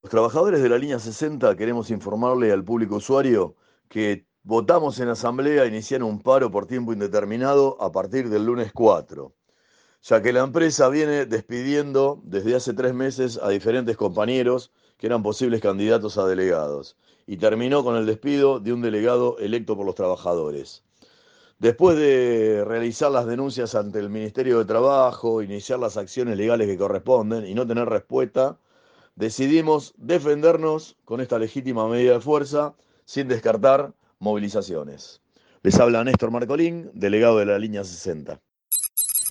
Los trabajadores de la línea 60 queremos informarle al público usuario que votamos en asamblea iniciar un paro por tiempo indeterminado a partir del lunes 4, ya que la empresa viene despidiendo desde hace 3 meses a diferentes compañeros que eran posibles candidatos a delegados y terminó con el despido de un delegado electo por los trabajadores. Después de realizar las denuncias ante el Ministerio de Trabajo, iniciar las acciones legales que corresponden y no tener respuesta, decidimos defendernos con esta legítima medida de fuerza sin descartar movilizaciones. Les habla Néstor Marcolín, delegado de la línea 60.